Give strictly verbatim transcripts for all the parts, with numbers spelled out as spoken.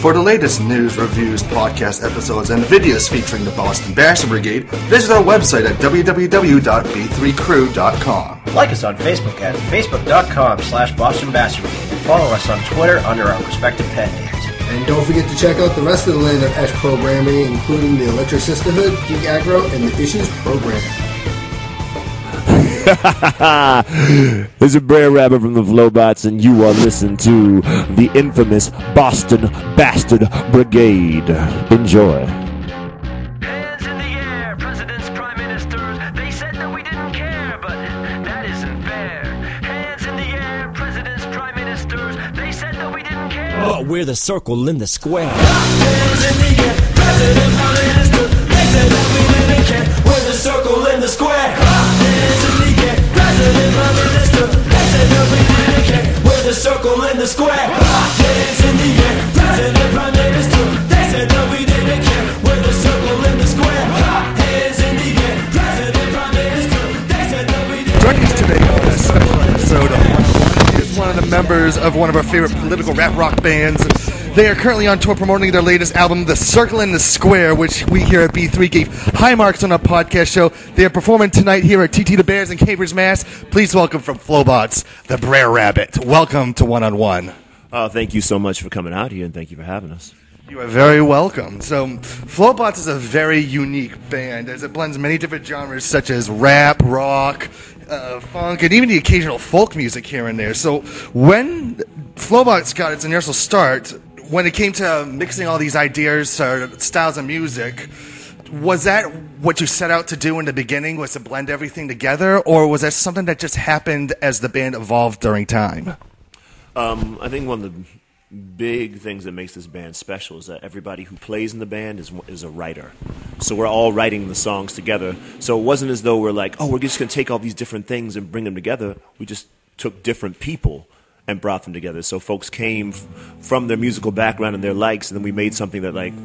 For the latest news, reviews, podcast episodes, and videos featuring the Boston Basher Brigade, visit our website at w w w dot b three crew dot com. Like us on Facebook at facebook.com slash Boston Basher Brigade and follow us on Twitter under our respective pen names. And don't forget to check out the rest of the Land of Esh programming, including the Electric Sisterhood, Geek Aggro, and the Issues program. This is Brer Rabbit from the Flowbots, and you are listening to the infamous Boston Bastard Brigade. Enjoy. Hands in the air, presidents, prime ministers. They said that we didn't care, but that isn't fair. Hands in the air, presidents, prime ministers. They said that we didn't care. Oh, we're the circle in the square. Hands in the air, president, prime minister. They said that we didn't care. We're the circle in the square. Hands in the air, president, prime minister. They said that we didn't care. We're the circle in the square. Hands in the air, president, prime minister. They said that we didn't care. We're the circle in the square. Hands in the air, president, prime minister. They said that we didn't care. Joining us today on a special episode of is one of the members of one of our favorite political rap rock bands. They are currently on tour promoting their latest album, The Circle in the Square, which we here at B three gave high marks on our podcast show. They are performing tonight here at T T the Bears in Cambridge, Mass. Please welcome from Flowbots, the Brer Rabbit. Welcome to One on One. Oh, thank you so much for coming out here, and thank you for having us. You are very welcome. So, Flowbots is a very unique band as it blends many different genres such as rap, rock, uh, funk, and even the occasional folk music here and there. So, when Flowbots got its initial start, when it came to mixing all these ideas or styles of music, was that what you set out to do in the beginning, was to blend everything together, or was that something that just happened as the band evolved during time? Um, I think one of the big things that makes this band special is that everybody who plays in the band is is a writer. So we're all writing the songs together. So it wasn't as though we're like, oh, we're just going to take all these different things and bring them together. We just took different people and brought them together. So folks came f- from their musical background and their likes, and then we made something that like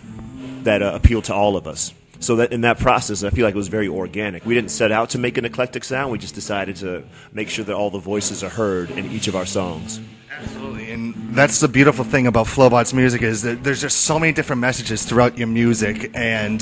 that uh, appealed to all of us. So that in that process, I feel like it was very organic. We didn't set out to make an eclectic sound. We just decided to make sure that all the voices are heard in each of our songs. Absolutely, and that's the beautiful thing about Flowbots music is that there's just so many different messages throughout your music, and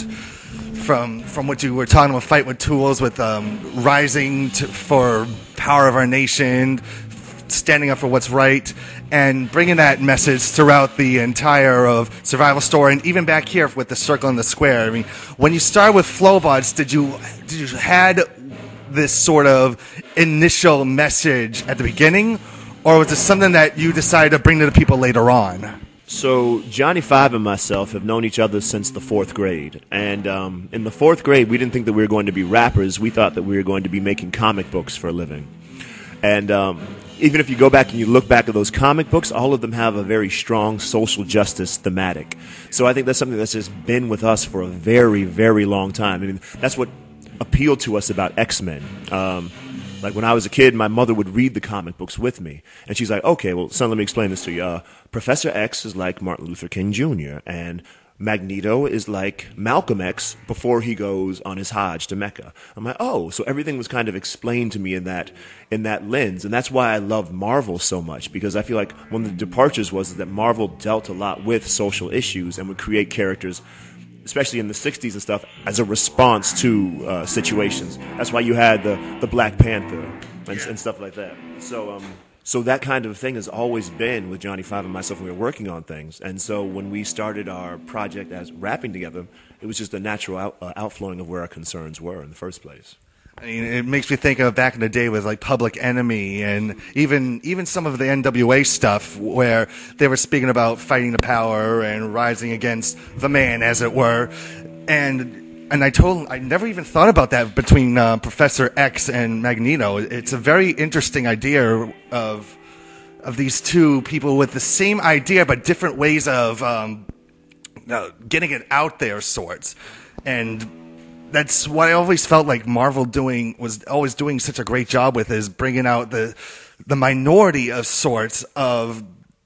from from what you were talking about, Fight with Tools, with um, rising to, for power of our nation, standing up for what's right, and bringing that message throughout the entire of Survival Story, and even back here with the Circle and the Square. I mean, when you started with Flowbots, did you did you had this sort of initial message at the beginning, or was it something that you decided to bring to the people later on? So Johnny Five and myself have known each other since the fourth grade. And um, in the fourth grade, we didn't think that we were going to be rappers. We thought that we were going to be making comic books for a living. And um, even if you go back and you look back at those comic books, all of them have a very strong social justice thematic. So I think that's something that's just been with us for a very, very long time. I mean, that's what appealed to us about X-Men. Um, like when I was a kid, my mother would read the comic books with me. And she's like, okay, well, son, let me explain this to you. Uh, Professor X is like Martin Luther King Junior, and Magneto is like Malcolm X before he goes on his Hajj to Mecca. I'm like, oh, so everything was kind of explained to me in that in that lens. And that's why I love Marvel so much, because I feel like one of the departures was that Marvel dealt a lot with social issues and would create characters, especially in the sixties and stuff, as a response to uh, situations. That's why you had the, the Black Panther and, and stuff like that. So um, so that kind of thing has always been with Johnny Five and myself when we were working on things. And so when we started our project as rapping together, it was just a natural out, uh, outflowing of where our concerns were in the first place. I mean, it makes me think of back in the day with like Public Enemy and even even some of the N W A stuff where they were speaking about fighting the power and rising against the man, as it were. And and I told I never even thought about that between uh, Professor X and Magneto. It's a very interesting idea of of these two people with the same idea but different ways of um, uh, getting it out there, sorts. And that's what I always felt like Marvel doing was always doing such a great job with, is bringing out the the minority of sorts of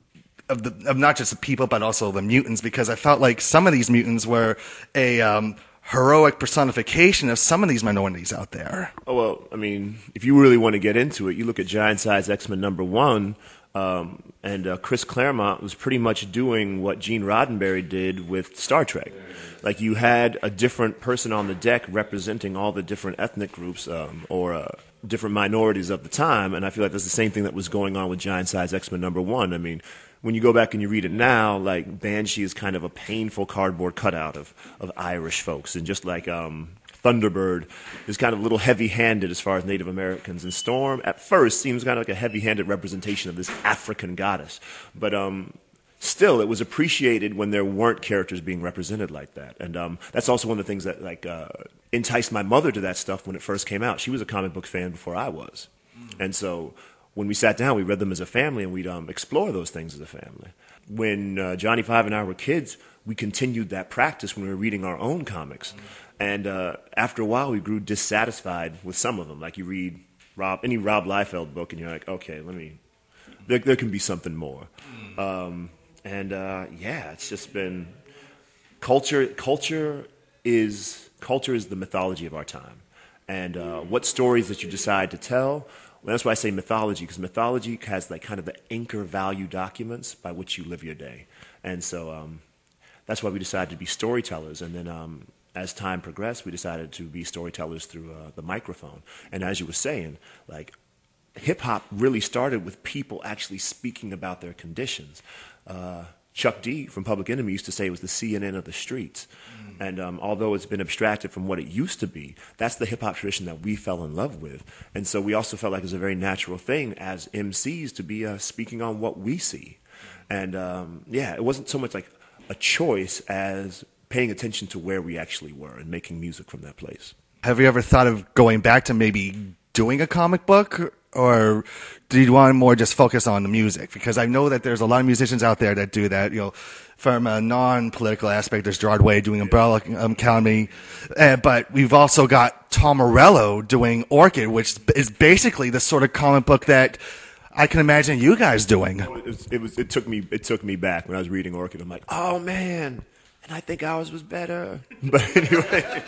of the of not just the people but also the mutants, because I felt like some of these mutants were a um, heroic personification of some of these minorities out there. Oh, well, I mean, if you really want to get into it, you look at Giant Size X-Men number one. Um, and uh, Chris Claremont was pretty much doing what Gene Roddenberry did with Star Trek. Like, you had a different person on the deck representing all the different ethnic groups um, or uh, different minorities of the time, and I feel like that's the same thing that was going on with Giant Size X-Men number one. I mean, when you go back and you read it now, like, Banshee is kind of a painful cardboard cutout of, of Irish folks, and just like um, Thunderbird is kind of a little heavy-handed as far as Native Americans, and Storm, at first, seems kind of like a heavy-handed representation of this African goddess. But um, still, it was appreciated when there weren't characters being represented like that. And um, that's also one of the things that like uh, enticed my mother to that stuff when it first came out. She was a comic book fan before I was. And so when we sat down, we read them as a family, and we'd um, explore those things as a family. When uh, Johnny Five and I were kids, we continued that practice when we were reading our own comics. And uh, after a while, we grew dissatisfied with some of them. Like, you read Rob, any Rob Liefeld book, and you're like, okay, let me, there, there can be something more. Um, and uh, yeah, it's just been, culture, culture is, culture is the mythology of our time. And uh, what stories that you decide to tell, well, that's why I say mythology, because mythology has like kind of the anchor value documents by which you live your day. And so um, that's why we decided to be storytellers. And then um, as time progressed, we decided to be storytellers through uh, the microphone. And as you were saying, like, hip-hop really started with people actually speaking about their conditions. Uh, Chuck D from Public Enemy used to say it was the C N N of the streets. Mm. And um, although it's been abstracted from what it used to be, that's the hip-hop tradition that we fell in love with. And so we also felt like it was a very natural thing as M Cs to be uh, speaking on what we see. And um, yeah, it wasn't so much like a choice as paying attention to where we actually were and making music from that place. Have you ever thought of going back to maybe doing a comic book? Or do you want to more just focus on the music? Because I know that there's a lot of musicians out there that do that. You know, from a non-political aspect, there's Gerard Way doing Umbrella um, Academy, uh, but we've also got Tom Morello doing Orchid, which is basically the sort of comic book that I can imagine you guys doing. It was, it was. It took me. It took me back when I was reading Orchid. I'm like, oh man, and I think ours was better. But anyway,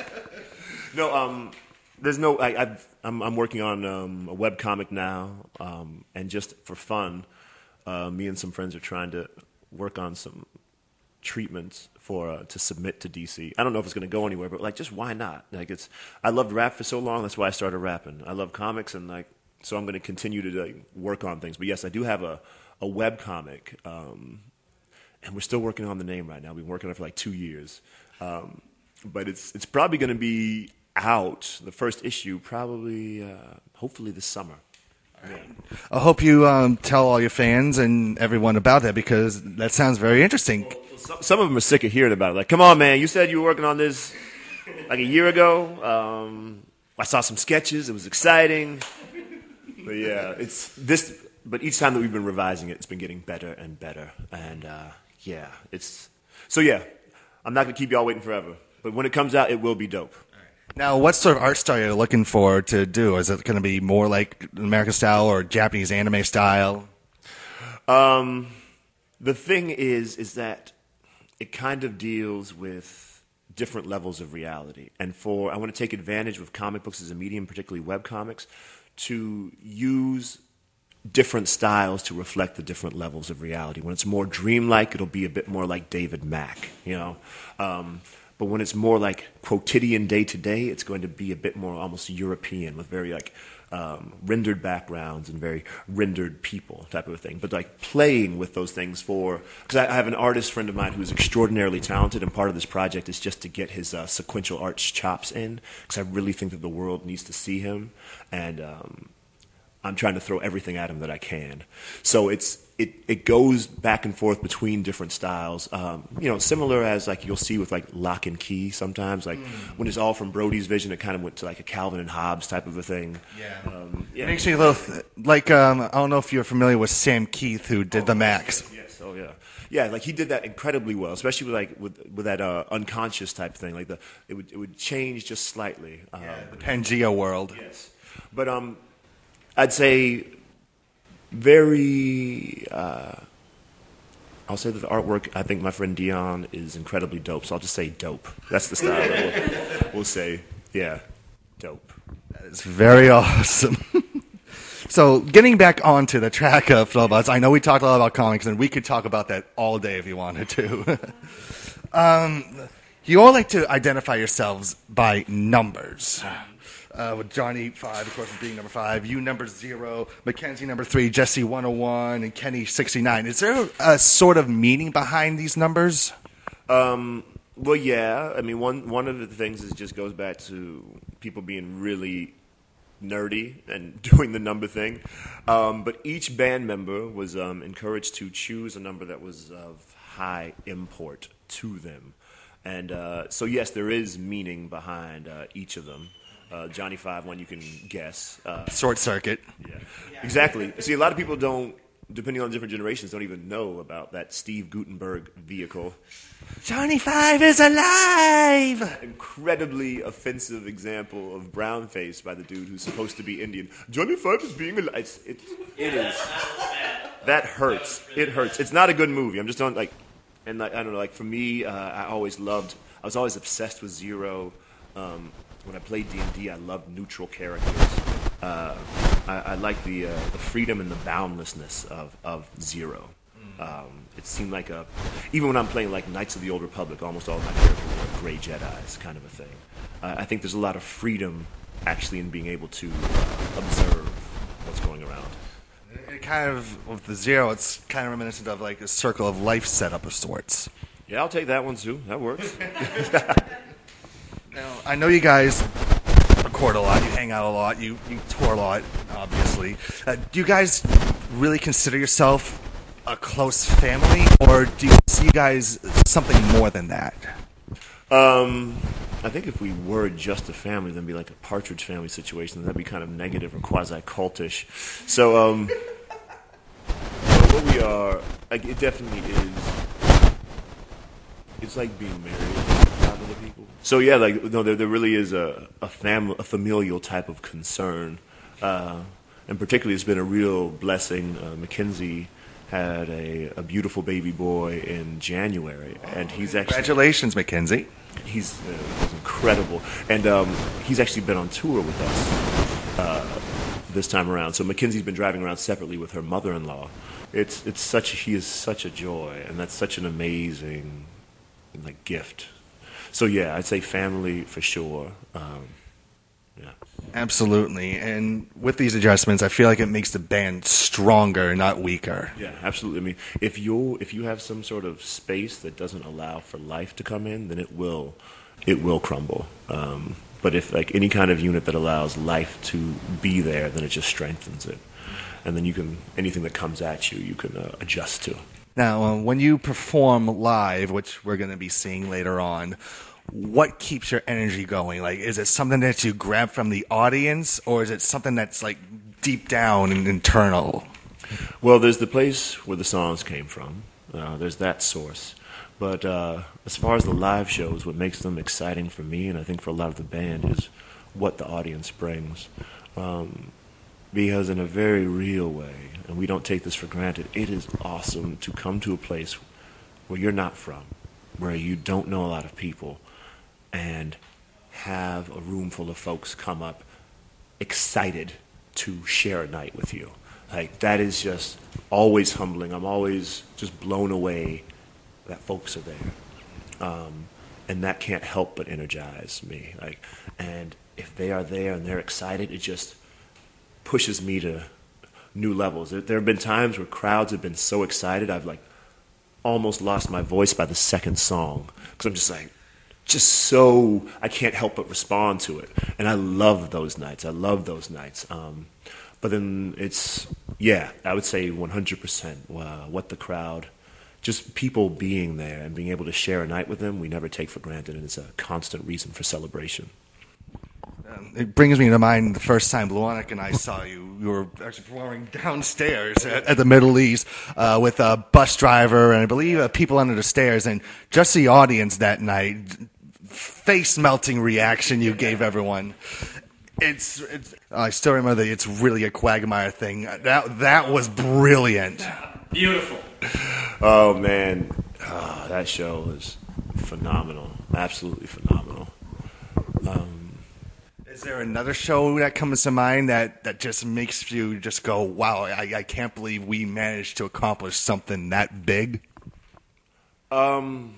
no. Um, there's no. I, I've. I'm, I'm working on um, a web comic now, um, and just for fun, uh, me and some friends are trying to work on some treatments for uh, to submit to D C. I don't know if it's going to go anywhere, but like, just why not? Like, it's. I loved rap for so long. That's why I started rapping. I love comics, and like, so I'm going to continue to like, work on things. But yes, I do have a a web comic, um, and we're still working on the name right now. We've been working on it for like two years, um, but it's it's probably going to be out, the first issue, probably, uh, hopefully this summer. Yeah. I hope you um, tell all your fans and everyone about that, because that sounds very interesting. Well, some, some of them are sick of hearing about it. Like, come on, man, you said you were working on this like a year ago. Um, I saw some sketches. It was exciting. But yeah, it's this. But each time that we've been revising it, it's been getting better and better. And uh, yeah, it's so yeah. I'm not gonna keep y'all waiting forever. But when it comes out, it will be dope. Now, what sort of art style are you looking for to do? Is it going to be more like American style or Japanese anime style? Um, the thing is, is that it kind of deals with different levels of reality. And for I want to take advantage with comic books as a medium, particularly webcomics, to use different styles to reflect the different levels of reality. When it's more dreamlike, it'll be a bit more like David Mack, you know. Um, But when it's more like quotidian day-to-day, it's going to be a bit more almost European with very like um, rendered backgrounds and very rendered people type of a thing. But like playing with those things for, because I, I have an artist friend of mine who's extraordinarily talented, and part of this project is just to get his uh, sequential arts chops in, because I really think that the world needs to see him, and um, I'm trying to throw everything at him that I can. So it's It, it goes back and forth between different styles, um, you know, similar as like you'll see with like Lock and Key sometimes. Like mm. when it's all from Brody's vision, it kind of went to like a Calvin and Hobbes type of a thing. Yeah, um, yeah. It makes me a little th- like um, I don't know if you're familiar with Sam Keith, who did oh, the Max. Yes, oh yeah, yeah. Like he did that incredibly well, especially with like with with that uh, unconscious type thing. Like the it would it would change just slightly. Um, yeah, the Pangea world. Yes, but um, I'd say. Very, uh, I'll say that the artwork, I think my friend Dion is incredibly dope, so I'll just say dope. That's the style that we'll, we'll say. Yeah, dope. That is very awesome. So getting back onto the track of Flowbuzz, I know we talked a lot about comics, and we could talk about that all day if you wanted to. um, you all like to identify yourselves by numbers. Uh, with Johnny five, of course, being number five, you number zero, Mackenzie number three, Jesse one oh one, and Kenny sixty-nine. Is there a sort of meaning behind these numbers? Um, well, yeah. I mean, one one of the things is just goes back to people being really nerdy and doing the number thing. Um, but each band member was um, encouraged to choose a number that was of high import to them. And uh, so, yes, there is meaning behind uh, each of them. Uh, Johnny Five, one you can guess. Uh, Short circuit. Yeah, exactly. See, a lot of people don't, depending on different generations, don't even know about that Steve Gutenberg vehicle. Johnny Five is alive! Incredibly offensive example of brownface by the dude who's supposed to be Indian. Johnny Five is being alive. It's, it, it is. That hurts. It hurts. It's not a good movie. I'm just on, like, and like, I don't know, like, for me, uh, I always loved, I was always obsessed with Zero. Um, When I played D and D, I loved neutral characters. Uh, I, I like the uh, the freedom and the boundlessness of, of Zero. Um, it seemed like a, even when I'm playing like Knights of the Old Republic, almost all of my characters are gray Jedis, kind of a thing. Uh, I think there's a lot of freedom actually in being able to uh, observe what's going around. It kind of, with the Zero, it's kind of reminiscent of like a circle of life setup of sorts. Yeah, I'll take that one too. That works. Now, I know you guys record a lot, you hang out a lot, you, you tour a lot, obviously. Uh, do you guys really consider yourself a close family, or do you see you guys something more than that? Um, I think if we were just a family, then it'd be like a Partridge Family situation. That'd be kind of negative or quasi-cultish. So, um, so what we are, like, it definitely is, it's like being married to other people. So yeah, like no, there there really is a a family, a familial type of concern, uh, and particularly it's been a real blessing. Uh, Mackenzie had a, a beautiful baby boy in January, and he's actually Congratulations, Mackenzie. He's, uh, he's incredible, and um, he's actually been on tour with us uh, this time around. So Mackenzie's been driving around separately with her mother-in-law. It's it's such he is such a joy, and that's such an amazing like gift. So yeah, I'd say family for sure. Um, yeah, absolutely. And with these adjustments, I feel like it makes the band stronger, not weaker. Yeah, absolutely. I mean, if you if you have some sort of space that doesn't allow for life to come in, then it will it will crumble. Um, but if like any kind of unit that allows life to be there, then it just strengthens it. And then you can anything that comes at you, you can uh, adjust to. Now, uh, when you perform live, which we're going to be seeing later on, what keeps your energy going? Like, is it something that you grab from the audience, or is it something that's like deep down and internal? Well, there's the place where the songs came from. Uh, there's that source. But uh, as far as the live shows, what makes them exciting for me, and I think for a lot of the band, is what the audience brings. Um, because in a very real way, and we don't take this for granted, it is awesome to come to a place where you're not from, where you don't know a lot of people, and have a room full of folks come up excited to share a night with you. Like, that is just always humbling. I'm always just blown away that folks are there. Um, and that can't help but energize me. Like, and if they are there and they're excited, it just pushes me to new levels. There, there have been times where crowds have been so excited, I've like almost lost my voice by the second song, because I'm just like, just so, I can't help but respond to it. And I love those nights. I love those nights. Um, but then it's, yeah, I would say one hundred percent uh, what the crowd, just people being there and being able to share a night with them, we never take for granted, and it's a constant reason for celebration. Um, it brings me to mind the first time Luanic and I saw you. You were actually performing downstairs at, at the Middle East uh, with a bus driver and I believe uh, people under the stairs. And just the audience that night, face-melting reaction you gave everyone. It's, it's I still remember that It's Really a Quagmire thing. That that was brilliant. Beautiful. Oh, man. Oh, that show was phenomenal. Absolutely phenomenal. Um, Is there another show that comes to mind that, that just makes you just go, wow, I, I can't believe we managed to accomplish something that big? Um,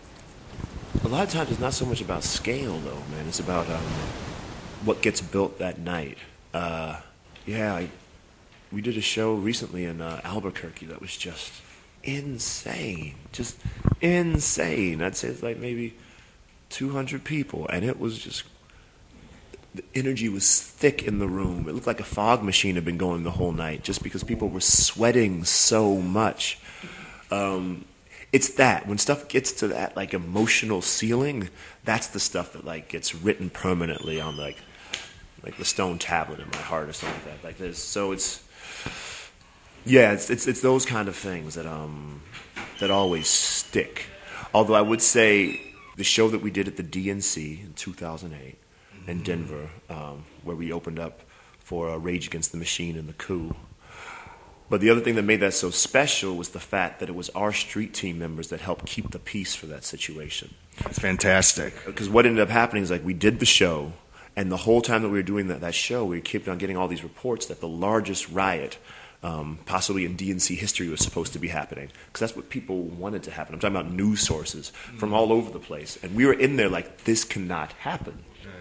a lot of times it's not so much about scale, though, man. It's about um, what gets built that night. Uh, yeah, I, we did a show recently in uh, Albuquerque that was just insane. Just insane. I'd say it's like maybe two hundred people, and it was just... the energy was thick in the room. It looked like a fog machine had been going the whole night just because people were sweating so much. Um, it's that. When stuff gets to that, like, emotional ceiling, that's the stuff that, like, gets written permanently on, like, like the stone tablet in my heart or something like that. Like this. So it's, yeah, it's, it's, it's those kind of things that, um, that always stick. Although I would say the show that we did at the D N C in two thousand eight, in Denver, um, where we opened up for uh, Rage Against the Machine and the Coup. But the other thing that made that so special was the fact that it was our street team members that helped keep the peace for that situation. That's fantastic. Because what ended up happening is, like, we did the show, and the whole time that we were doing that, that show, we kept on getting all these reports that the largest riot, um, possibly in D N C history, was supposed to be happening. Because that's what people wanted to happen. I'm talking about news sources from all over the place. And we were in there like, this cannot happen.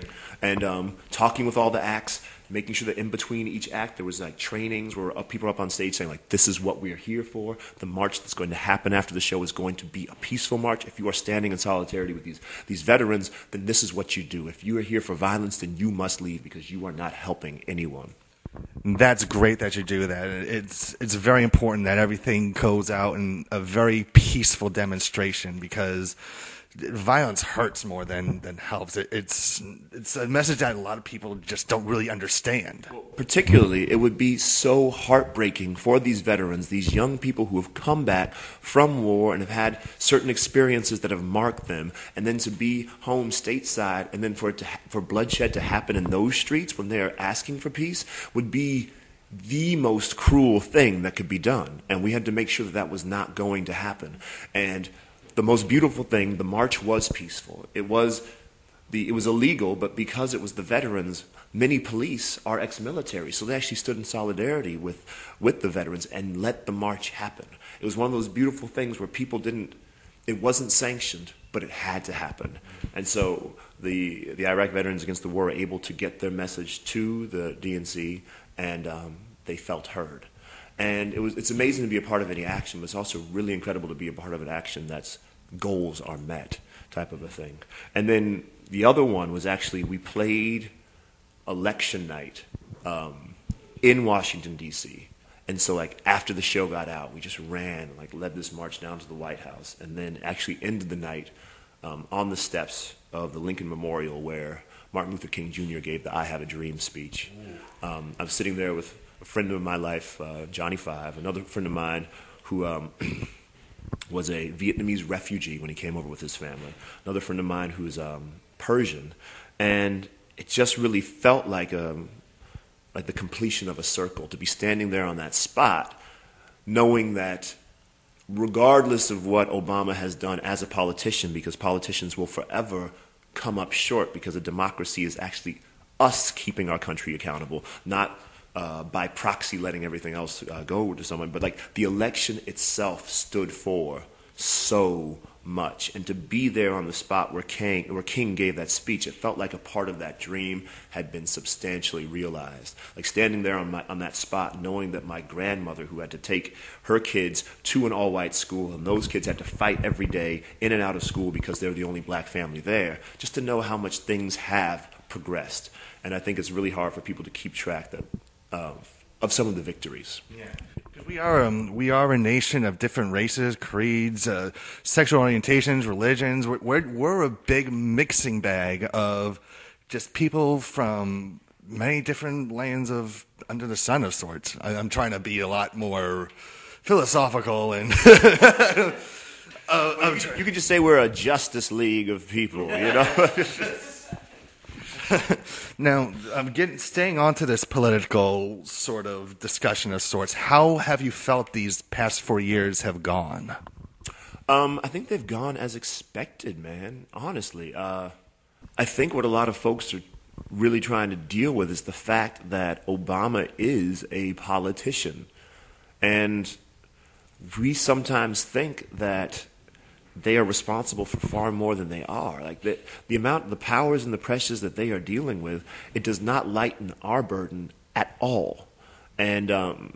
And um, talking with all the acts, making sure that in between each act there was like trainings where up, people were up on stage saying, like, this is what we are here for. The march that's going to happen after the show is going to be a peaceful march. If you are standing in solidarity with these, these veterans, then this is what you do. If you are here for violence, then you must leave because you are not helping anyone. That's great that you do that. It's it's very important that everything goes out in a very peaceful demonstration because violence hurts more than, than helps. It, it's it's a message that a lot of people just don't really understand. Particularly, it would be so heartbreaking for these veterans, these young people who have come back from war and have had certain experiences that have marked them, and then to be home stateside, and then for it to ha- for bloodshed to happen in those streets when they are asking for peace would be the most cruel thing that could be done. And we had to make sure that that was not going to happen. And the most beautiful thing, the march was peaceful. It was the it was illegal, but because it was the veterans, many police are ex-military, so they actually stood in solidarity with with the veterans and let the march happen. It was one of those beautiful things where people didn't. It wasn't sanctioned, but it had to happen. And so the the Iraq Veterans Against the War were able to get their message to the D N C, and um, they felt heard. And it was, it's amazing to be a part of any action, but it's also really incredible to be a part of an action that's goals are met type of a thing. And then the other one was actually we played election night um, in Washington, D C And so, like, after the show got out, we just ran, like, led this march down to the White House, and then actually ended the night um, on the steps of the Lincoln Memorial where Martin Luther King Junior gave the I Have a Dream speech. Um, I was sitting there with a friend of my life, uh, Johnny Five, another friend of mine who um, was a Vietnamese refugee when he came over with his family, another friend of mine who's um, Persian, and it just really felt like a, like the completion of a circle, to be standing there on that spot, knowing that regardless of what Obama has done as a politician, because politicians will forever come up short because a democracy is actually us keeping our country accountable, not uh, by proxy letting everything else uh, go to someone. But like the election itself stood for so much, and to be there on the spot where King, where King gave that speech, it felt like a part of that dream had been substantially realized. Like standing there on my, on that spot, knowing that my grandmother, who had to take her kids to an all-white school, and those kids had to fight every day in and out of school because they were the only black family there, just to know how much things have progressed. And I think it's really hard for people to keep track that, uh, of some of the victories. Yeah. We are um, we are a nation of different races, creeds, uh, sexual orientations, religions. We're, we're we're a big mixing bag of just people from many different lands of under the sun of sorts. I, I'm trying to be a lot more philosophical and. uh, well, you, could, you could just say we're a Justice League of people, you know. Now, I'm getting staying on to this political sort of discussion of sorts. How have you felt these past four years have gone? Um, I think they've gone as expected, man. Honestly, uh, I think what a lot of folks are really trying to deal with is the fact that Obama is a politician. And we sometimes think that they are responsible for far more than they are. Like the, the amount, the powers and the pressures that they are dealing with, it does not lighten our burden at all. And um,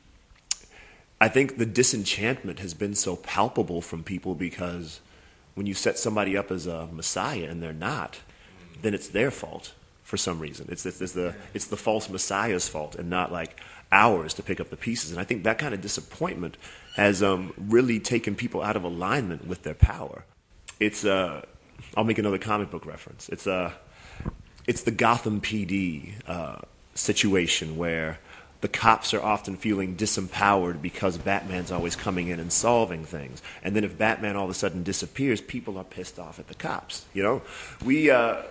I think the disenchantment has been so palpable from people because when you set somebody up as a messiah and they're not, then it's their fault for some reason. It's, it's, it's, the, it's the false messiah's fault and not like ours to pick up the pieces. And I think that kind of disappointment has um, really taken people out of alignment with their power. It's, uh, I'll make another comic book reference. It's, uh, it's the Gotham P D uh, situation where the cops are often feeling disempowered because Batman's always coming in and solving things. And then if Batman all of a sudden disappears, people are pissed off at the cops. You know, we uh,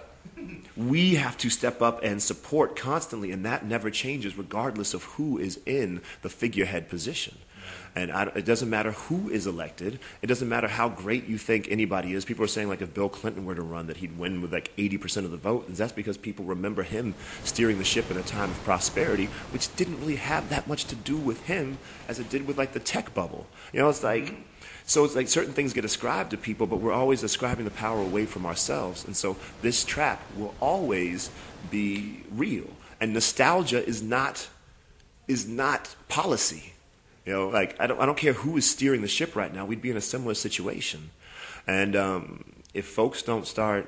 we have to step up and support constantly, and that never changes regardless of who is in the figurehead position. And I, it doesn't matter who is elected. It doesn't matter how great you think anybody is. People are saying, like, if Bill Clinton were to run, that he'd win with, like, eighty percent of the vote. And that's because people remember him steering the ship in a time of prosperity, which didn't really have that much to do with him as it did with, like, the tech bubble. You know, it's like, so it's like certain things get ascribed to people, but we're always ascribing the power away from ourselves. And so this trap will always be real. And nostalgia is not is not policy. You know, like, I don't, I don't care who is steering the ship right now. We'd be in a similar situation. And um, if folks don't start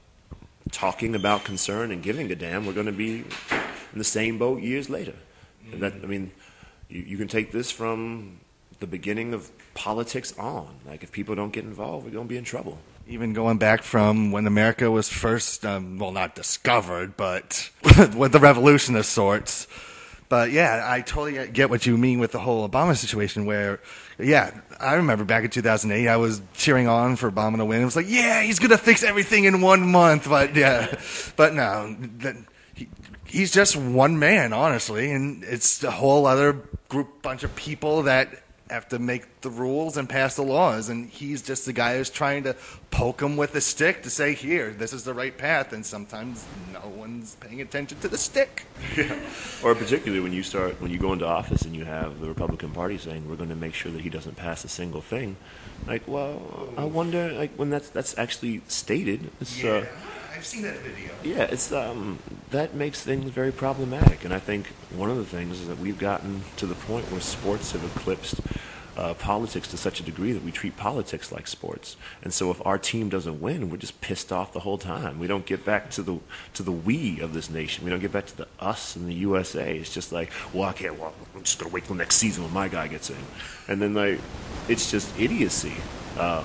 talking about concern and giving a damn, we're going to be in the same boat years later. And that, I mean, you, you can take this from the beginning of politics on. Like, if people don't get involved, we're going to be in trouble. Even going back from when America was first, um, well, not discovered, but with the revolution of sorts. But, yeah, I totally get what you mean with the whole Obama situation where, yeah, I remember back in two thousand eight, I was cheering on for Obama to win. It was like, yeah, he's going to fix everything in one month. But, yeah, but no, that, he, he's just one man, honestly, and it's a whole other group, bunch of people that have to make the rules and pass the laws, and he's just the guy who's trying to poke them with a stick to say, here, this is the right path, and sometimes no one's paying attention to the stick. Yeah. Or particularly when you start, when you go into office and you have the Republican Party saying, we're going to make sure that he doesn't pass a single thing. Like, well, I wonder, like, when that's, that's actually stated. It's, yeah, uh, I've seen that video. Yeah, it's um, that makes things very problematic, and I think one of the things is that we've gotten to the point where sports have eclipsed uh, politics to such a degree that we treat politics like sports. And so, if our team doesn't win, we're just pissed off the whole time. We don't get back to the to the we of this nation. We don't get back to the us and the U S A. It's just like, well, I can't. Well, I'm just gonna wait till next season when my guy gets in, and then like, it's just idiocy. Um,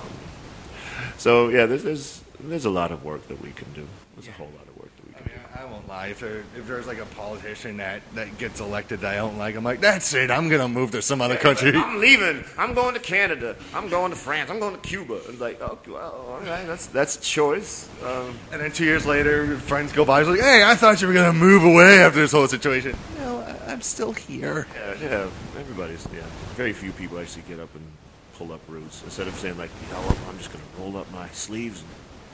so yeah, there's there's. There's a lot of work that we can do. There's a whole lot of work that we can I mean, I won't lie. If, there, if there's like a politician that, that gets elected that I don't like, I'm like, that's it. I'm going to move to some other country. I'm leaving. I'm going to Canada. I'm going to France. I'm going to Cuba. It's like, oh, well, all right, that's that's a choice. Um, And then two years later, friends go by. It's like, hey, I thought you were going to move away after this whole situation. No, I- I'm still here. yeah, yeah, everybody's, yeah. Very few people actually get up and pull up roots. Instead of saying, like, you know what, I'm just going to roll up my sleeves and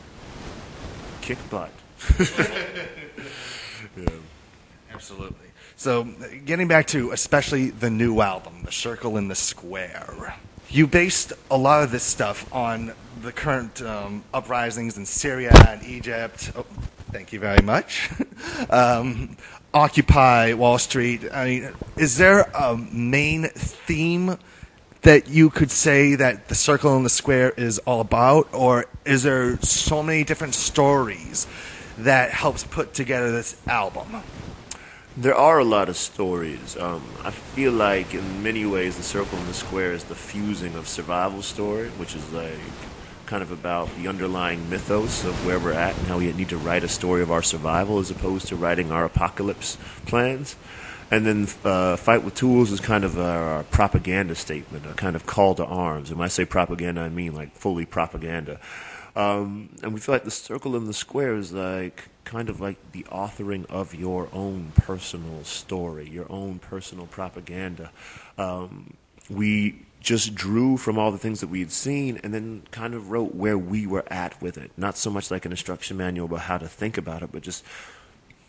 kick butt. Yeah. Absolutely. So, getting back to especially the new album, The Circle in the Square, you based a lot of this stuff on the current um, uprisings in Syria and Egypt. Oh, thank you very much. um, Occupy Wall Street. I mean, is there a main theme that you could say that The Circle in the Square is all about, or is there so many different stories that helps put together this album? There are a lot of stories. Um, I feel like in many ways The Circle in the Square is the fusing of survival story, which is like kind of about the underlying mythos of where we're at and how we need to write a story of our survival as opposed to writing our apocalypse plans. And then uh, Fight with Tools is kind of our propaganda statement, a kind of call to arms. And when I say propaganda, I mean like fully propaganda. Um, and we feel like The Circle in the Square is like kind of like the authoring of your own personal story, your own personal propaganda. Um, we just drew from all the things that we had seen and then kind of wrote where we were at with it. Not so much like an instruction manual about how to think about it, but just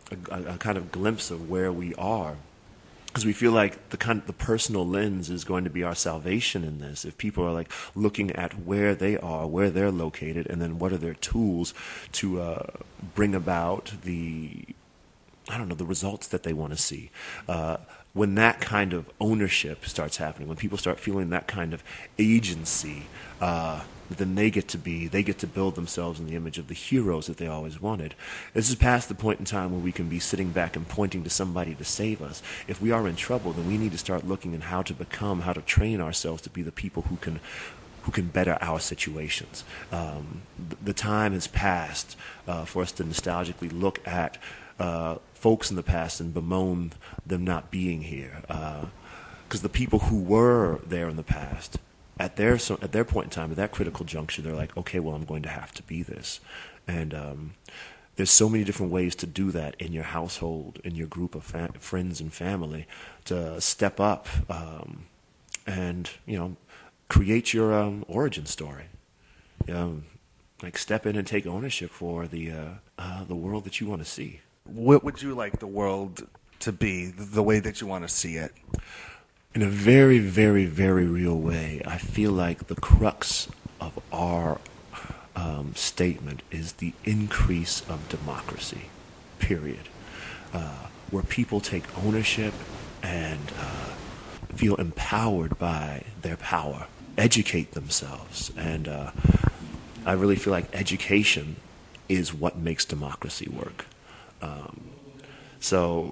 a, a kind of glimpse of where we are. Because we feel like the kind of the personal lens is going to be our salvation in this. If people are like looking at where they are, where they're located, and then what are their tools to uh, bring about the, I don't know, the results that they want to see. Uh, when that kind of ownership starts happening, when people start feeling that kind of agency, uh, then they get to be, they get to build themselves in the image of the heroes that they always wanted. This is past the point in time where we can be sitting back and pointing to somebody to save us. If we are in trouble, then we need to start looking at how to become, how to train ourselves to be the people who can who can better our situations. Um, th- the time has passed uh, for us to nostalgically look at uh, folks in the past and bemoan them not being here. Because uh, the people who were there in the past, At their so at their point in time, at that critical juncture, they're like, okay, well, I'm going to have to be this. And um, there's so many different ways to do that in your household, in your group of fa- friends and family, to step up um, and, you know, create your um, origin story. Um, like step in and take ownership for the uh, uh, the world that you want to see. What would you like the world to be, the way that you want to see it? In a very, very, very real way, I feel like the crux of our um, statement is the increase of democracy, period. Uh, where people take ownership and uh, feel empowered by their power, educate themselves. And uh, I really feel like education is what makes democracy work. Um, so...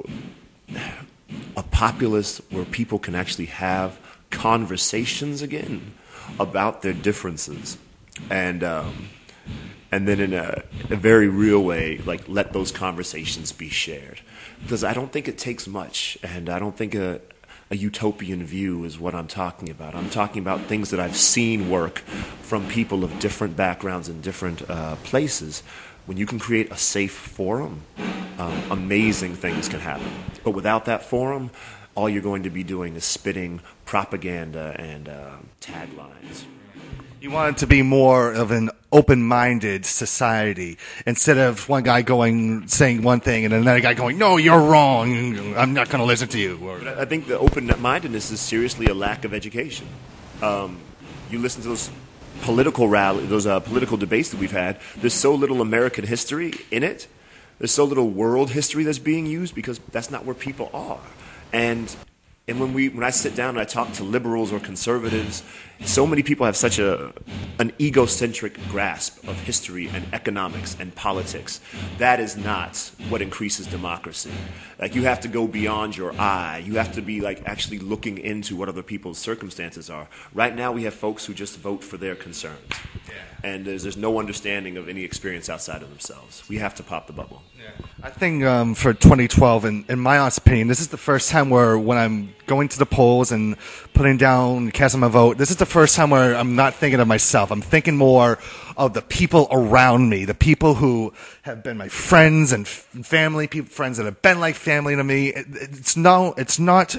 a populace where people can actually have conversations again about their differences, and um, and then in a, a very real way, like let those conversations be shared. Because I don't think it takes much, and I don't think a, a utopian view is what I'm talking about. I'm talking about things that I've seen work from people of different backgrounds and different uh, places. When you can create a safe forum, um, amazing things can happen. But without that forum, all you're going to be doing is spitting propaganda and uh, taglines. You want it to be more of an open-minded society instead of one guy going saying one thing and another guy going, "No, you're wrong. I'm not going to listen to you." Or, I think the open-mindedness is seriously a lack of education. Um, you listen to those political rally, those uh, political debates that we've had. There's so little American history in it. There's so little world history that's being used because that's not where people are. And and when we when I sit down and I talk to liberals or conservatives, so many people have such a an egocentric grasp of history and economics and politics. That is not what increases democracy. Like, you have to go beyond your eye. You have to be like actually looking into what other people's circumstances are. Right now we have folks who just vote for their concerns. Yeah. And there's, there's no understanding of any experience outside of themselves. We have to pop the bubble. Yeah. I think um, for twenty twelve, in, in my honest opinion, this is the first time where when I'm going to the polls and putting down, casting my vote, this is the first time where I'm not thinking of myself. I'm thinking more of the people around me, the people who have been my friends and f- family, people, friends that have been like family to me. It, it's no, it's not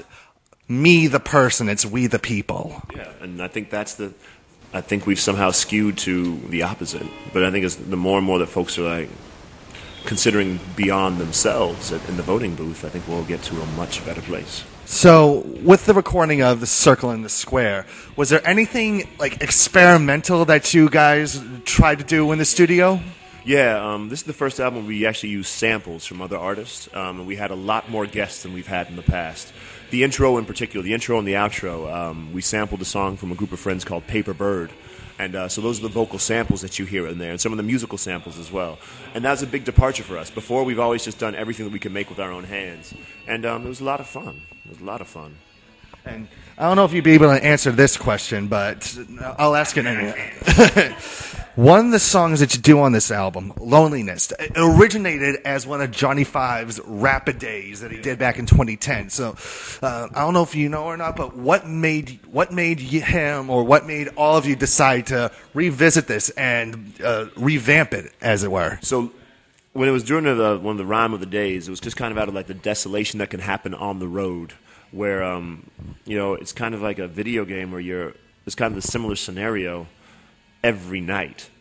me, the person. It's we, the people. Yeah, and I think that's the. I think we've somehow skewed to the opposite. But I think it's the more and more that folks are like considering beyond themselves in the voting booth, I think we'll get to a much better place. So, with the recording of The Circle in the Square, was there anything like experimental that you guys tried to do in the studio? Yeah, um, this is the first album we actually used samples from other artists, um, and we had a lot more guests than we've had in the past. The intro in particular, the intro and the outro, um, we sampled a song from a group of friends called Paper Bird. And uh, so those are the vocal samples that you hear in there, and some of the musical samples as well. And that was a big departure for us. Before, we've always just done everything that we could make with our own hands. And um, it was a lot of fun. It was a lot of fun. And I don't know if you'd be able to answer this question, but I'll ask it anyway. One of the songs that you do on this album, Loneliness, it originated as one of Johnny Five's Rapid Days that he did back in twenty ten. So uh, I don't know if you know or not, but what made what made him or what made all of you decide to revisit this and uh, revamp it, as it were? So when it was during the, one of the Rhyme of the Days, it was just kind of out of like the desolation that can happen on the road, where um, you know, it's kind of like a video game where you're it's kind of a similar scenario every night.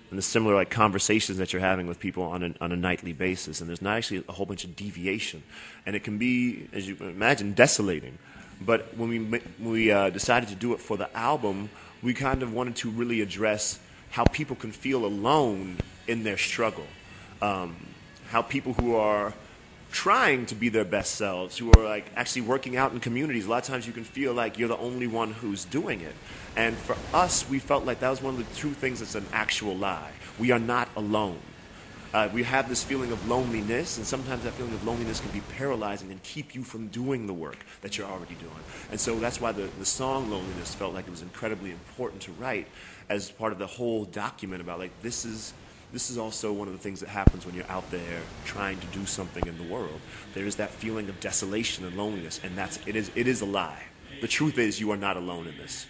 and the similar like conversations that you're having with people on a, on a nightly basis, and there's not actually a whole bunch of deviation, and it can be, as you can imagine, desolating. But when we when we uh, decided to do it for the album, we kind of wanted to really address how people can feel alone in their struggle, um, how people who are trying to be their best selves, who are like actually working out in communities, a lot of times you can feel like you're the only one who's doing it. And for us, we felt like that was one of the true things that's an actual lie. We are not alone. Uh, we have this feeling of loneliness, and sometimes that feeling of loneliness can be paralyzing and keep you from doing the work that you're already doing. And so that's why the, the song Loneliness felt like it was incredibly important to write as part of the whole document about like this is This is also one of the things that happens when you're out there trying to do something in the world. There is that feeling of desolation and loneliness, and that's it is it is a lie. The truth is you are not alone in this.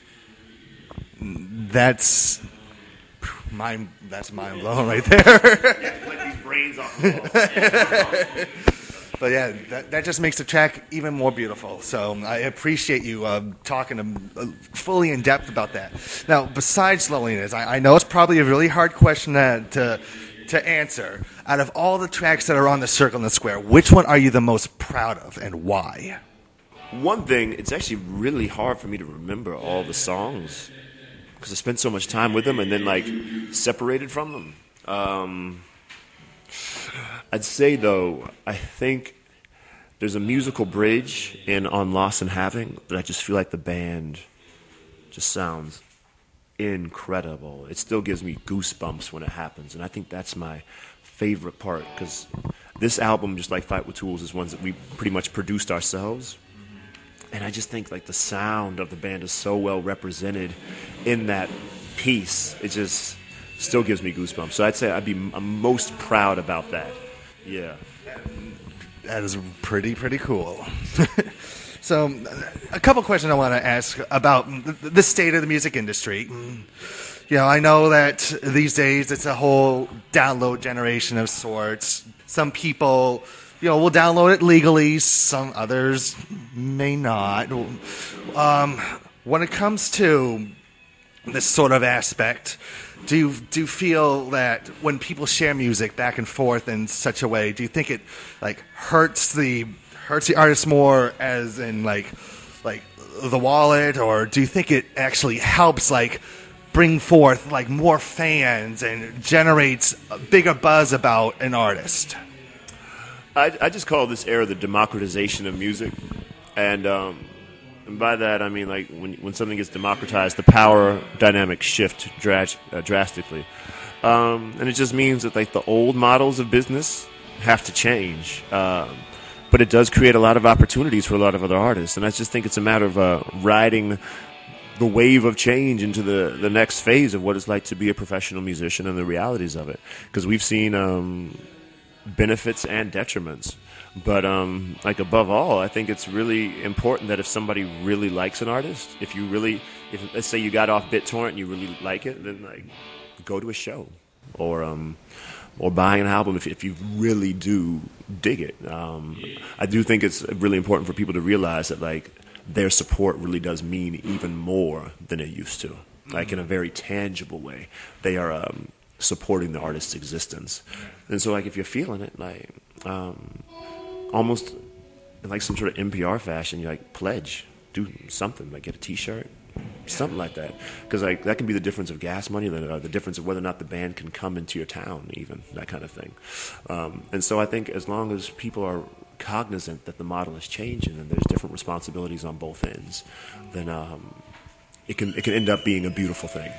That's mind. That's mind blowing right there. Like these brains off the wall. But yeah, that, that just makes the track even more beautiful. So I appreciate you uh, talking uh, fully in depth about that. Now, besides loneliness, I, I know it's probably a really hard question to, to to answer. Out of all the tracks that are on the Circle and the Square, which one are you the most proud of, and why? One thing, it's actually really hard for me to remember all the songs because I spent so much time with them and then like separated from them. Um, I'd say, though, I think there's a musical bridge in On Lost and Having that I just feel like the band just sounds incredible. It still gives me goosebumps when it happens, and I think that's my favorite part because this album, just like Fight with Tools, is ones that we pretty much produced ourselves. And I just think like the sound of the band is so well represented in that piece. It just still gives me goosebumps. So I'd say I'd be I'm most proud about that. Yeah. That is pretty, pretty cool. So a couple questions I want to ask about the state of the music industry. You know, I know that these days it's a whole download generation of sorts. Some people, you know, will download it legally. Some others may not. Um, when it comes to this sort of aspect, do you, do you feel that when people share music back and forth in such a way, do you think it like hurts the hurts the artist more, as in like like the wallet, or do you think it actually helps like bring forth like more fans and generates a bigger buzz about an artist? I, I just call this era the democratization of music, and um, and by that I mean like when when something gets democratized, the power dynamics shift dra- uh, drastically, um, and it just means that like the old models of business have to change, um, but it does create a lot of opportunities for a lot of other artists, and I just think it's a matter of uh, riding the wave of change into the, the next phase of what it's like to be a professional musician and the realities of it, because we've seen um, benefits and detriments. But um, like above all, I think it's really important that if somebody really likes an artist, if you really, if let's say you got off BitTorrent and you really like it, then like go to a show or um, or buy an album if if you really do dig it. Um, I do think it's really important for people to realize that like their support really does mean even more than it used to, like in a very tangible way. They are um, supporting the artist's existence, and so like if you're feeling it, like. Um, Almost in like some sort of N P R fashion, you like pledge, do something, like get a T-shirt, something like that, because like that can be the difference of gas money, or the difference of whether or not the band can come into your town, even that kind of thing. Um, and so I think as long as people are cognizant that the model is changing and there's different responsibilities on both ends, then um, it can it can end up being a beautiful thing.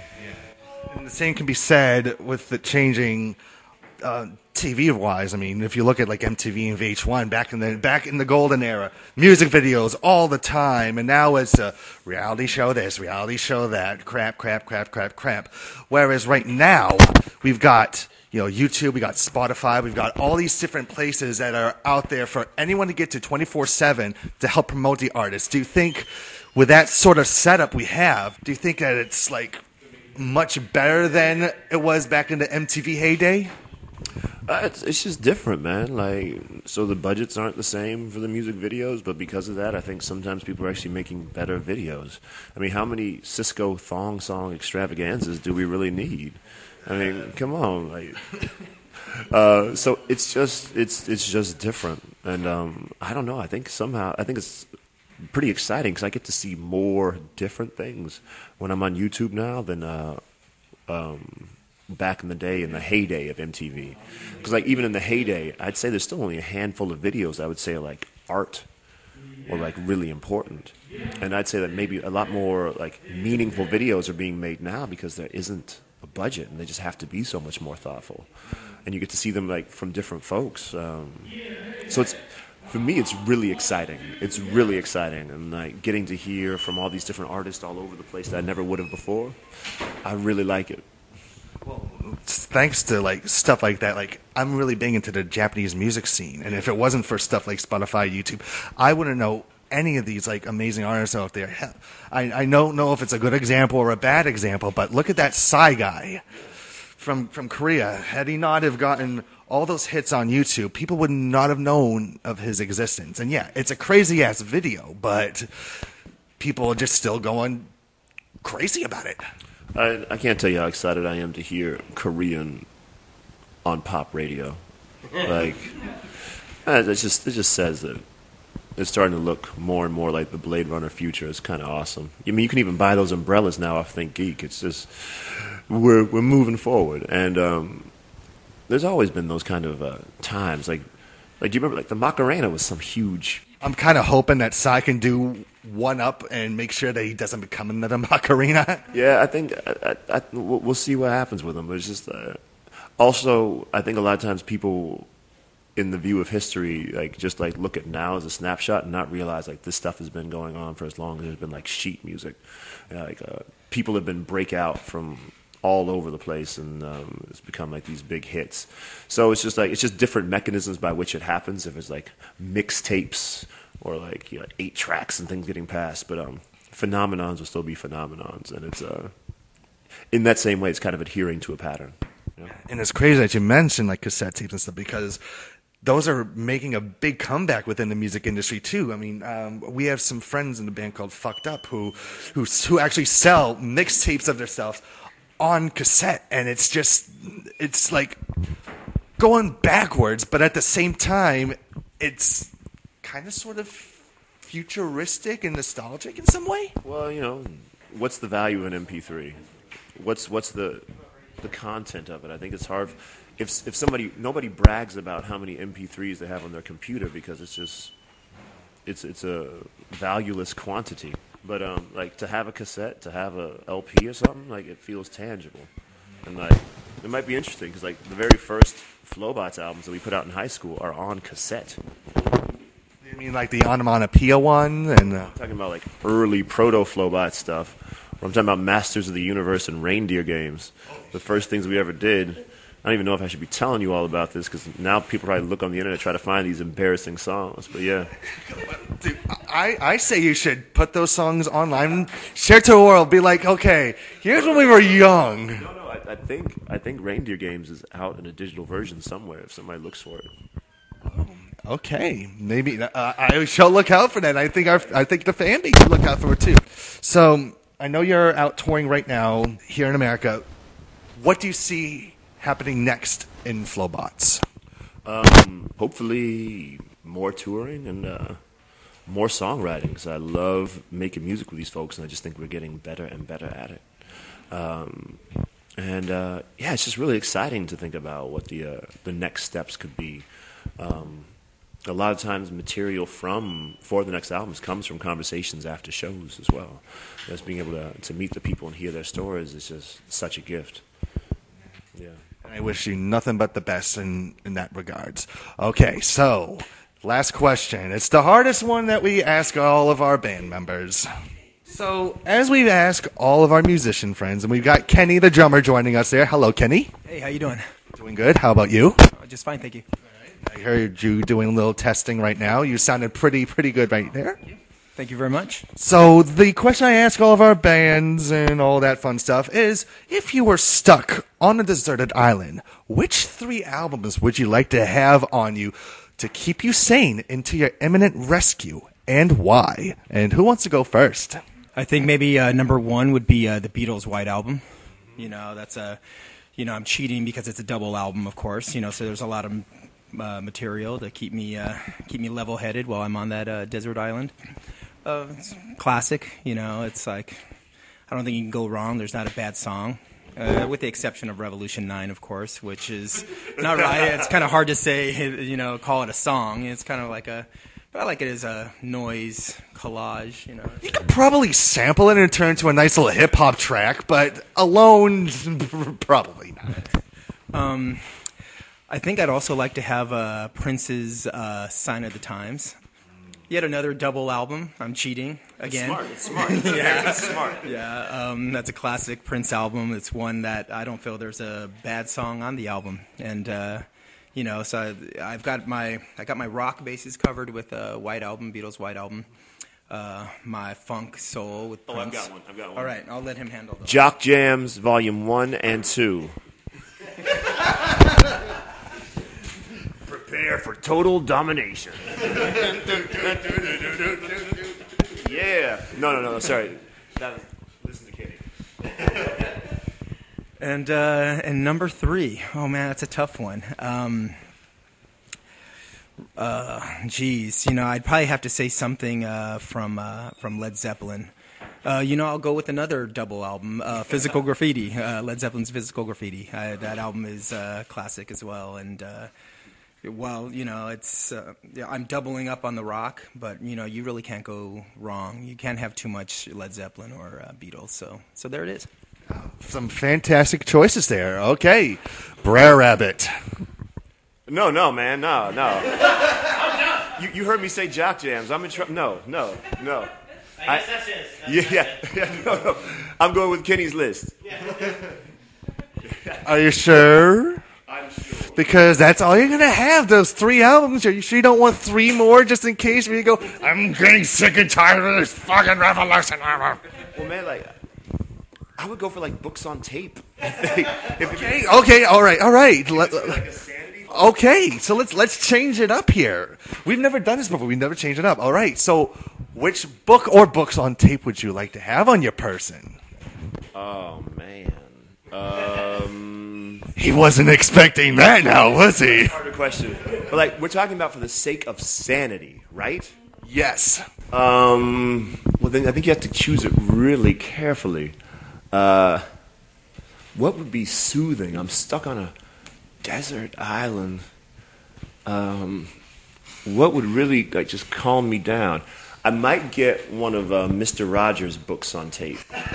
And the same can be said with the changing. Uh, T V-wise, I mean, if you look at like M T V and V H one back in the back in the golden era, music videos all the time, and now it's a reality show this, reality show that, crap, crap, crap, crap, crap. Whereas right now we've got you know YouTube, we got Spotify, we've got all these different places that are out there for anyone to get to twenty-four seven to help promote the artist. Do you think with that sort of setup we have, do you think that it's like much better than it was back in the M T V heyday? Uh, it's, it's just different, man. Like, so the budgets aren't the same for the music videos, but because of that, I think sometimes people are actually making better videos. I mean, how many Cisco thong song extravaganzas do we really need? I mean, come on, like. Uh, so it's just it's it's just different, and um, I don't know. I think somehow I think it's pretty exciting because I get to see more different things when I'm on YouTube now than uh, um, back in the day in the heyday of M T V. Because like even in the heyday, I'd say there's still only a handful of videos I would say are like art or like really important, and I'd say that maybe a lot more like meaningful videos are being made now because there isn't a budget and they just have to be so much more thoughtful. And you get to see them like from different folks. Um, so it's for me, it's really exciting. It's really exciting, and like getting to hear from all these different artists all over the place that I never would have before. I really like it. Well, thanks to like stuff like that, like I'm really big into the Japanese music scene, and if it wasn't for stuff like Spotify, YouTube, I wouldn't know any of these like amazing artists out there. Hell, I I don't know if it's a good example or a bad example, but look at that Psy guy from from Korea. Had he not have gotten all those hits on YouTube, people would not have known of his existence. And yeah, it's a crazy ass video, but people are just still going crazy about it. I, I can't tell you how excited I am to hear Korean on pop radio. Like, it just it just says that it's starting to look more and more like the Blade Runner future. It's kind of awesome. I mean, you can even buy those umbrellas now off Think Geek. It's just we're we're moving forward, and um, there's always been those kind of uh, times. Like, like do you remember like the Macarena was some huge. I'm kind of hoping that Psy can do one up and make sure that he doesn't become another Macarena. Yeah, I think I, I, I, we'll we'll see what happens with him. It's just uh, also I think a lot of times people in the view of history like just like look at now as a snapshot and not realize like this stuff has been going on for as long as there's been like sheet music. Yeah, like uh, people have been break out from all over the place, and um, it's become like these big hits. So it's just like it's just different mechanisms by which it happens. If it's like mixtapes or like you know, eight tracks and things getting passed, but um, phenomenons will still be phenomenons, and it's uh, in that same way, it's kind of adhering to a pattern. You know? And it's crazy that you mentioned like cassette tapes and stuff because those are making a big comeback within the music industry too. I mean, um, we have some friends in the band called Fucked Up who who who actually sell mixtapes of their stuff on cassette, and it's just it's like going backwards, but at the same time it's kind of sort of futuristic and nostalgic in some way. Well, you know, what's the value of an M P three? What's what's the the content of it? I think it's hard if if somebody nobody brags about how many M P threes they have on their computer because it's just it's it's a valueless quantity. But um, like to have a cassette, to have a L P or something, like it feels tangible, and like it might be interesting because like the very first Flowbots albums that we put out in high school are on cassette. You mean like the Onomatopoeia one? And uh... I'm talking about like early proto Flowbot stuff. Or I'm talking about Masters of the Universe and Reindeer games. The first things we ever did. I don't even know if I should be telling you all about this because now people probably look on the internet and try to find these embarrassing songs. But yeah. Dude, I, I say you should put those songs online, share to the world, be like, okay, here's when we were young. No, no, I, I think I think Reindeer Games is out in a digital version somewhere if somebody looks for it. Okay, maybe uh, I shall look out for that. I think our I think the fan base should look out for it too. So I know you're out touring right now here in America. What do you see happening next in Flowbots? Um, hopefully more touring and uh, more songwriting because I love making music with these folks, and I just think we're getting better and better at it. Um, and uh, yeah, it's just really exciting to think about what the uh, the next steps could be. Um, a lot of times, material from for the next albums comes from conversations after shows as well. Just being able to to meet the people and hear their stories is just such a gift. Yeah. I wish you nothing but the best in, in that regards. Okay, so last question. It's the hardest one that we ask all of our band members. So as we ask all of our musician friends, and we've got Kenny the drummer joining us there. Hello, Kenny. Hey, how you doing? Doing good. How about you? Uh, just fine, thank you. I heard you doing a little testing right now. You sounded pretty pretty good right there. Thank you very much. So the question I ask all of our bands and all that fun stuff is, if you were stuck on a deserted island, which three albums would you like to have on you to keep you sane into your imminent rescue, and why? And who wants to go first? I think maybe uh, number one would be uh, the Beatles' White Album. You know, that's a, you know, I'm cheating because it's a double album, of course. You know, so there's a lot of uh, material to keep me uh, keep me level-headed while I'm on that uh, desert island. Uh, it's classic, you know. It's like I don't think you can go wrong. There's not a bad song. Uh, with the exception of Revolution nine, of course, which is not right. It's kind of hard to say, you know, call it a song. It's kind of like a, but I like it as a noise collage, you know. You could probably sample it and turn it into a nice little hip-hop track, but alone, probably not. Um, I think I'd also like to have uh, Prince's uh, Sign of the Times. Yet another double album. I'm cheating again. It's smart. It's smart. Yeah, It's smart. Yeah, um, that's a classic Prince album. It's one that I don't feel there's a bad song on the album, and uh, you know, so I, I've got my I got my rock bases covered with a White Album, Beatles White Album. Uh, my funk soul with Oh, Prince. I've got one. I've got one. All right, I'll let him handle those. Jock Jams, Volume One and Two. Prepare for total domination. Yeah. No, no, no, no. Sorry. That, listen to Kenny. And uh, and number three, oh man, that's a tough one. Um, uh, geez, you know, I'd probably have to say something uh, from uh, from Led Zeppelin. Uh, you know, I'll go with another double album, uh, Physical Graffiti, uh, Led Zeppelin's Physical Graffiti. Uh, that album is uh, classic as well, and uh, well, you know, it's uh, yeah, I'm doubling up on the rock, but you know, you really can't go wrong. You can't have too much Led Zeppelin or uh, Beatles, so so there it is. Some fantastic choices there. Okay. Brer Rabbit. No, no, man. No, no. you, you heard me say Jock Jams. I'm in trouble. No, no, no. I guess I, that's his. That's yeah, yeah, yeah. No, no. I'm going with Kenny's list. Are you sure? I'm sure. Because that's all you're going to have, those three albums. Are you sure you don't want three more just in case when you go, I'm getting sick and tired of this fucking revolution. Well, man, like, I would go for, like, books on tape. If, if Okay, okay, all right, all right. Let- like a sanity thing. Okay, so let's let's change it up here. We've never done this before. We've never changed it up. All right, so which book or books on tape would you like to have on your person? Oh, man. Um, He wasn't expecting that now, was he? harder question. But, like, we're talking about for the sake of sanity, right? Yes. Um, well, then I think you have to choose it really carefully. Uh, what would be soothing? I'm stuck on a desert island. Um, what would really like just calm me down? I might get one of uh, Mister Rogers' books on tape.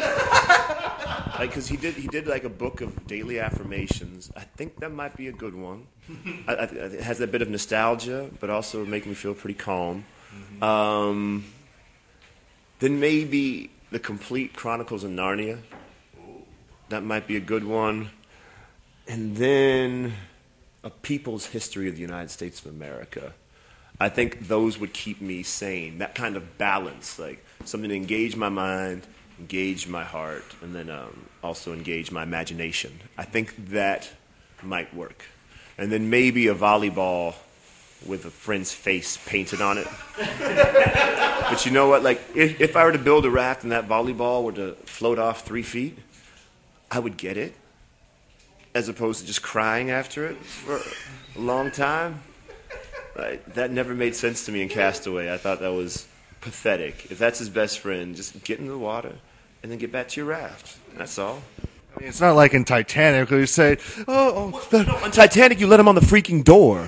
Like, cause he did he did like a book of daily affirmations. I think that might be a good one. I, I, it has a bit of nostalgia, but also make me feel pretty calm. Mm-hmm. Um, then maybe the Complete Chronicles of Narnia. That might be a good one. And then A People's History of the United States of America. I think those would keep me sane. That kind of balance, like something to engage my mind, engage my heart, and then um, also engage my imagination. I think that might work. And then maybe a volleyball with a friend's face painted on it. But you know what? Like, if, if I were to build a raft and that volleyball were to float off three feet, I would get it, as opposed to just crying after it for a long time. Like, that never made sense to me in Castaway. I thought that was pathetic. If that's his best friend, just get in the water and then get back to your raft. That's all. I mean, it's not like in Titanic where you say, oh, oh the, On Titanic, you let him on the freaking door.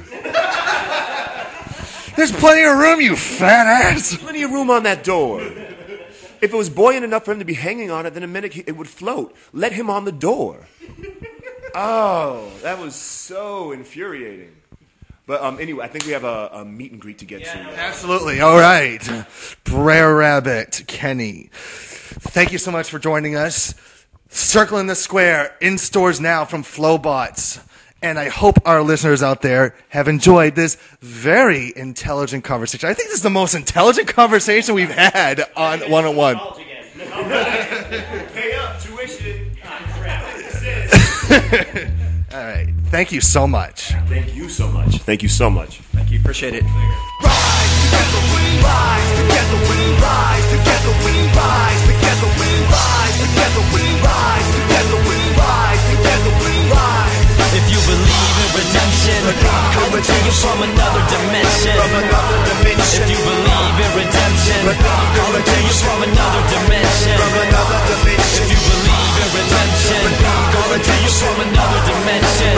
there's plenty of room, you fat ass. Plenty of room on that door. If it was buoyant enough for him to be hanging on it, then a minute he- it would float. Let him on the door. Oh, that was so infuriating. But um, anyway, I think we have a, a meet and greet to get to. Absolutely. All right. Brer Rabbit, Kenny. Thank you so much for joining us. Circling the Square in stores now from Flowbots. And I hope our listeners out there have enjoyed this very intelligent conversation. I think this is the most intelligent conversation we've had on one oh one. Pay up, tuition. All right. Thank you so much. Thank you so much. Thank you so much. Thank you, appreciate it. Rise together we rise, together we rise, together we rise, together we rise, together we rise, together we rise, together we rise. If you believe in redemption, coming to you from another dimension. If you believe in redemption, coming to you from another dimension. If you believe in redemption, coming to you from another dimension.